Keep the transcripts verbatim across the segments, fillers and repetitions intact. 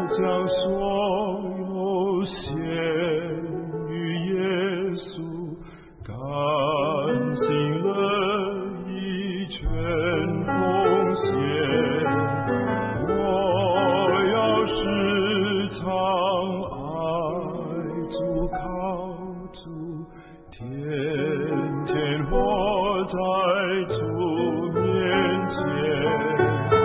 将所有献于耶稣，甘心乐意全奉献。我要时常爱主靠主，天天活在主面前。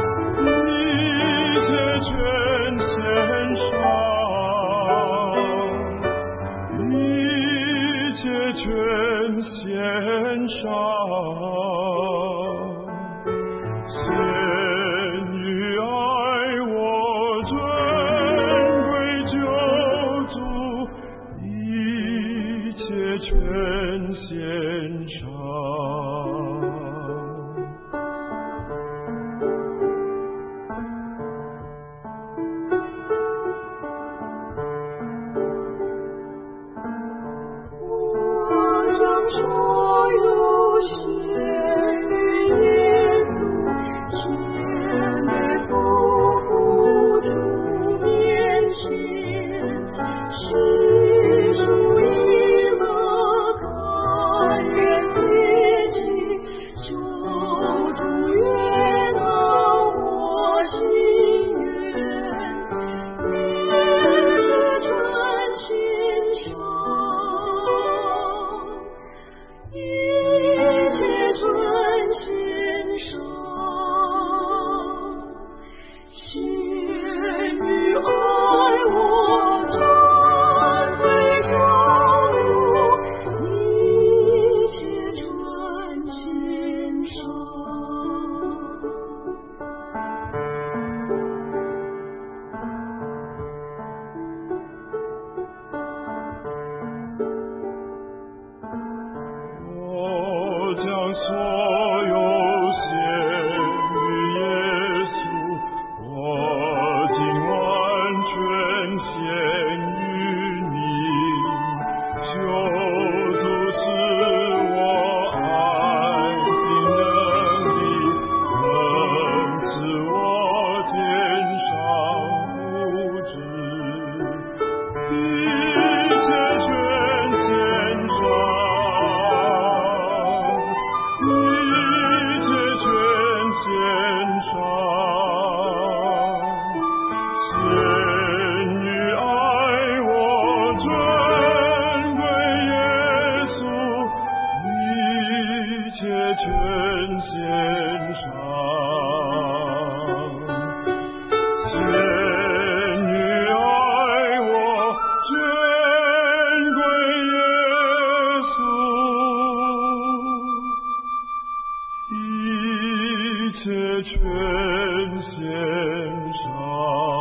全献上，献于爱我尊贵救主，一切全献上。 所有献于耶稣，献于父父主面前，是主以乐甘愿背起，救主悦纳我心愿，一切全献上。 将所有献于耶稣，我竟完全献于你。救主是我爱心能力，能使我肩上不知，一切全献上。全献上，献于爱我尊贵耶稣，一切全献上。